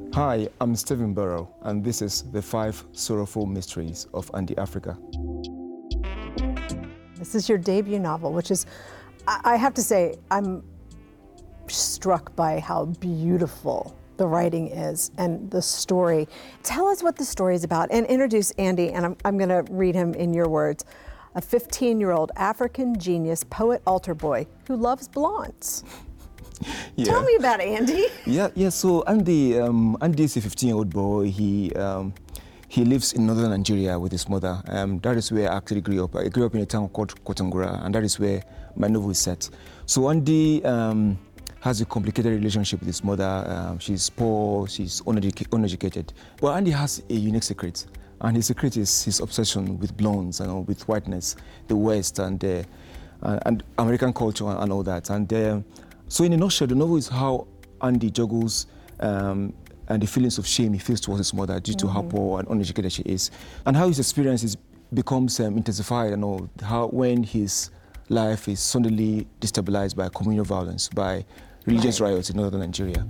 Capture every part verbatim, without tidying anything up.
Hi, I'm Stephen Burrow, and this is The Five Sorrowful Mysteries of Andy Africa. This is your debut novel, which is, I have to say, I'm struck by how beautiful the writing is and the story. Tell us what the story is about and introduce Andy, and I'm, I'm gonna read him in your words. A fifteen-year-old African genius poet altar boy who loves blondes. Yeah. Tell me about Andy. Yeah, yeah. So Andy, um, Andy is a fifteen-year-old boy. He um, he lives in northern Nigeria with his mother. Um, that is where I actually grew up. I grew up in a town called Kotangura, and that is where my novel is set. So Andy um, has a complicated relationship with his mother. Um, she's poor. She's uneducated, uneducated. But Andy has a unique secret, and his secret is his obsession with blondes and you know, with whiteness, the West, and uh, and American culture and, and all that. And uh, So in a nutshell, the novel is how Andy juggles um, and the feelings of shame he feels towards his mother due mm-hmm. to how poor and uneducated she is, and how his experiences becomes um, intensified, you know, how when his life is suddenly destabilized by communal violence, by religious right. riots in northern Nigeria.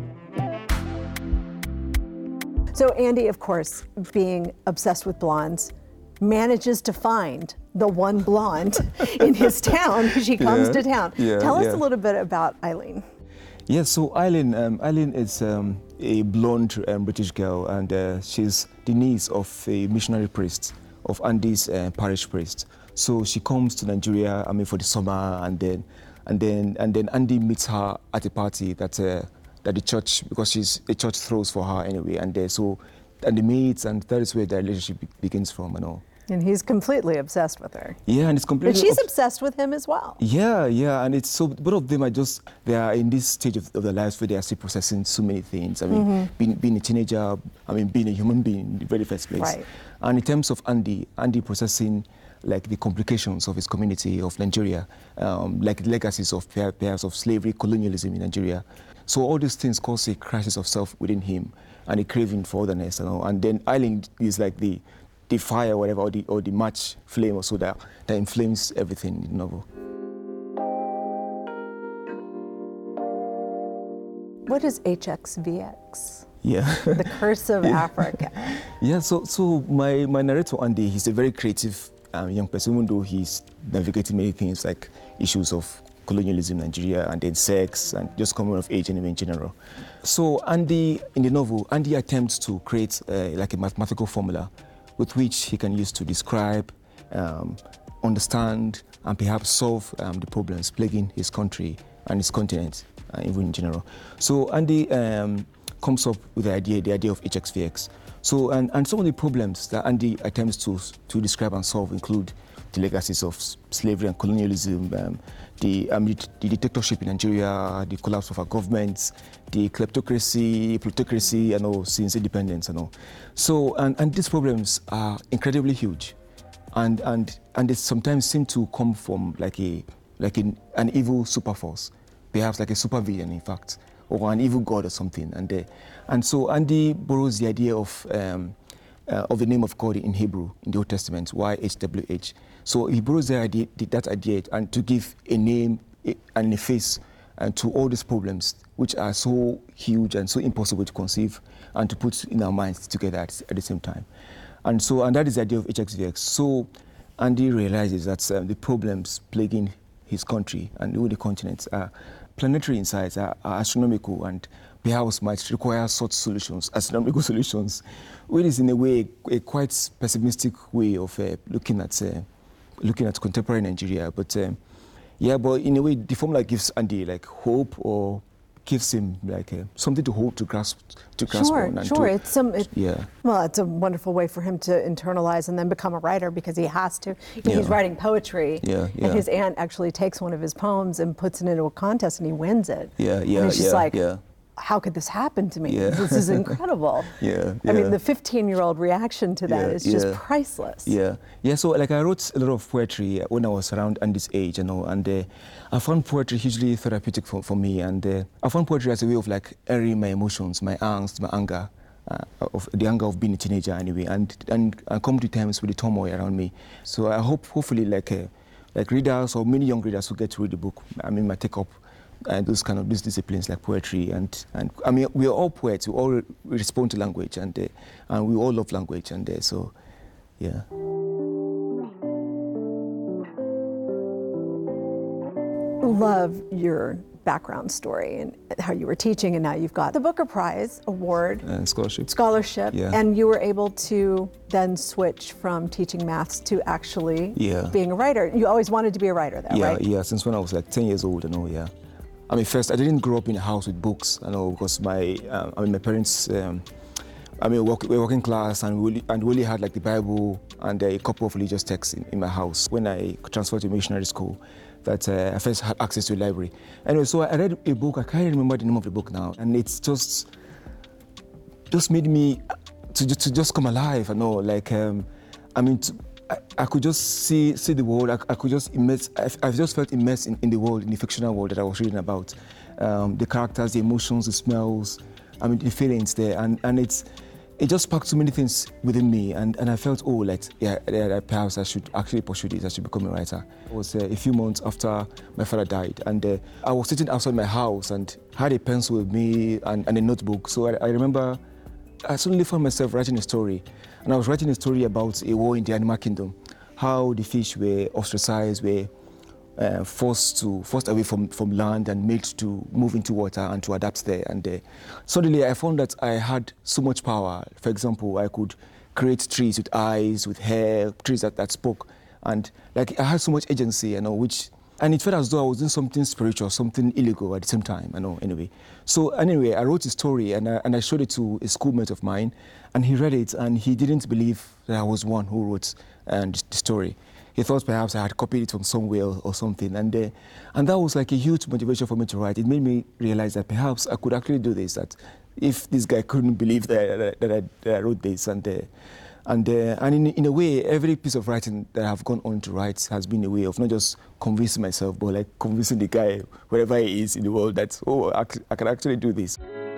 So Andy, of course, being obsessed with blondes, manages to find the one blonde in his town. She comes yeah, to town. Yeah, Tell us yeah. a little bit about Eileen. Yeah, so Eileen, um, Eileen is um, a blonde um, British girl, and uh, she's the niece of a missionary priest, of Andy's uh, parish priest. So she comes to Nigeria, I mean, for the summer, and then, and then, and then Andy meets her at a party that uh, that the church, because she's the church throws for her anyway, and uh, so, and they meet, and that is where their relationship be begins from, and all. And he's completely obsessed with her. Yeah, and it's completely. But she's ob obsessed with him as well. Yeah, yeah, and it's so both of them are just they are in this stage of, of their lives where they are still processing so many things. I mean, mm-hmm. being being a teenager, I mean, being a human being in the very first place. Right. And in terms of Andy, Andy processing like the complications of his community of Nigeria, um, like legacies of perhaps of slavery, colonialism in Nigeria. So all these things cause a crisis of self within him and a craving for otherness, you know. And then Eileen is like the the fire, whatever, or the, or the match flame or so that, that inflames everything in the novel. What is H X V X? Yeah. The Curse of yeah. Africa. Yeah, so so my, my narrator, Andy, he's a very creative um, young person, even though he's navigating many things like issues of colonialism in Nigeria and then sex and just coming of age anyway in general. So Andy, in the novel, Andy attempts to create uh, like a mathematical formula with which he can use to describe, um, understand, and perhaps solve um, the problems plaguing his country and his continent, uh, even in general. So Andy um, comes up with the idea, the idea of H X V X. So, and, and some of the problems that Andy attempts to, to describe and solve include the legacies of slavery and colonialism, um, the, um, the, the dictatorship in Nigeria, the collapse of our governments, the kleptocracy, plutocracy, and all since independence and all. So, and, and these problems are incredibly huge, and and and they sometimes seem to come from like a like an, an evil super force, perhaps like a supervillain, in fact, or an evil god or something. And they, and so Andy borrows the idea of um, uh, of the name of God in Hebrew in the Old Testament, Y H W H. So he borrows the idea, that idea, and to give a name and a face and to all these problems, which are so huge and so impossible to conceive and to put in our minds together at, at the same time. And so, and that is the idea of H X V X. So Andy realizes that um, the problems plaguing his country and all the continents are planetary in size, are, are astronomical, and perhaps might require such solutions, astronomical solutions, which is in a way a quite pessimistic way of uh, looking at uh, looking at contemporary Nigeria. But um, yeah, but in a way, the formula gives Andy like hope, or gives him like uh, something to hope to grasp to grasp sure, on. And sure, to, it's some. It, yeah. Well, it's a wonderful way for him to internalize and then become a writer, because he has to. Yeah. He's writing poetry, yeah, yeah. and his aunt actually takes one of his poems and puts it into a contest, and he wins it. Yeah, yeah, and he's just yeah, like, yeah. how could this happen to me? Yeah. This is incredible. yeah, yeah. I mean, the fifteen-year-old reaction to that yeah, is just yeah. priceless. Yeah, yeah. So, like, I wrote a lot of poetry when I was around Andy's age, you know, and uh, I found poetry hugely therapeutic for, for me, and uh, I found poetry as a way of like airing my emotions, my angst, my anger, uh, of the anger of being a teenager anyway, and and I come to terms with the turmoil around me. So I hope, hopefully, like, uh, like readers or many young readers who get to read the book, I mean, might take up and those kind of these disciplines like poetry and and I mean we are all poets. We all respond to language and uh, and we all love language and uh, so yeah. Love your background story and how you were teaching, and now you've got the Booker Prize award, And scholarship. scholarship, Yeah. and you were able to then switch from teaching maths to actually Yeah. being a writer. You always wanted to be a writer, though, Yeah, right? yeah. Since when I was like ten years old, you know. Yeah. I mean, first I didn't grow up in a house with books, you know, because my um, I mean my parents. Um, I mean, we we're working class, and we only, and we only had like the Bible and a couple of religious texts in, in my house. When I transferred to missionary school, that uh, I first had access to a library. Anyway, so I read a book. I can't remember the name of the book now, and it's just just made me to to just come alive. I know, like um, I mean, to, I, I could just see see the world. I, I could just immerse. I, I just felt immersed in, in the world, in the fictional world that I was reading about. Um, the characters, the emotions, the smells. I mean, the feelings there, and and it's. It just sparked so many things within me, and, and I felt, oh, like, yeah, yeah, perhaps I should actually pursue this, I should become a writer. It was uh, a few months after my father died, and uh, I was sitting outside my house and had a pencil with me and, and a notebook. So I, I remember I suddenly found myself writing a story, and I was writing a story about a war in the animal kingdom, how the fish were ostracized, were Uh, forced to forced away from, from land and made to move into water and to adapt there. And uh, suddenly I found that I had so much power. For example, I could create trees with eyes, with hair, trees that, that spoke, and like I had so much agency, you know, which and it felt as though I was doing something spiritual, something illegal at the same time, you know. Anyway, so anyway, I wrote a story and I, and I showed it to a schoolmate of mine, and he read it and he didn't believe that I was one who wrote uh, the story. He thought perhaps I had copied it from somewhere or something, and uh, and that was like a huge motivation for me to write. It made me realize that perhaps I could actually do this. That if this guy couldn't believe that, that, that, I, that I wrote this, and uh, and uh, and in, in a way, every piece of writing that I've gone on to write has been a way of not just convincing myself, but like convincing the guy wherever he is in the world that oh, I, I can actually do this.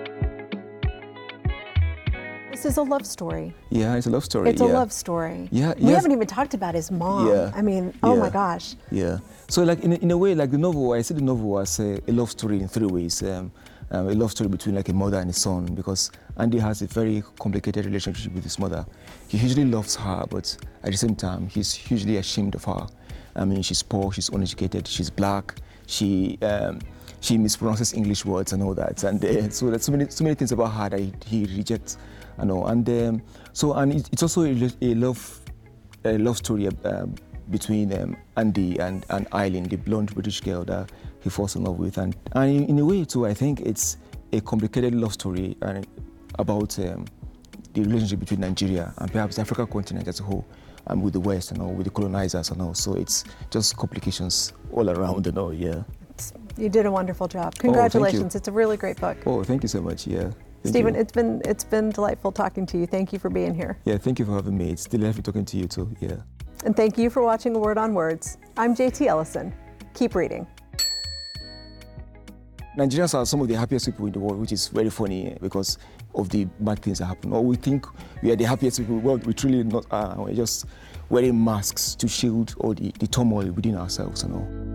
This is a love story. Yeah, it's a love story. It's yeah. a love story. Yeah, we yes. haven't even talked about his mom. Yeah. I mean, oh yeah. my gosh. Yeah. So like in a, in a way, like the novel, I see the novel as a, a love story in three ways. Um, um, a love story between like a mother and a son, because Andy has a very complicated relationship with his mother. He hugely loves her, but at the same time, he's hugely ashamed of her. I mean, she's poor, she's uneducated, she's black, she um, she mispronounces English words and all that, and uh, so there's so many so many things about her that he, he rejects. I know, and um, so and it, it's also a, a love, a love story uh, between um, Andy and, and Eileen, the blonde British girl that he falls in love with, and and in, in a way too, I think it's a complicated love story and about um, the relationship between Nigeria and perhaps the African continent as a whole, and um, with the West and all, with the colonizers and all. So it's just complications all around and all. Yeah. You did a wonderful job. Congratulations! Oh, it's a really great book. Oh, thank you so much. Yeah. Thank Stephen, you. it's been it's been delightful talking to you. Thank you for being here. Yeah, thank you for having me. It's delightful talking to you too. Yeah. And thank you for watching A Word on Words. I'm J T Ellison. Keep reading. Nigerians are some of the happiest people in the world, which is very funny because of the bad things that happen. Or we think we are the happiest people in the world. We truly not are. We're just wearing masks to shield all the, the turmoil within ourselves and all.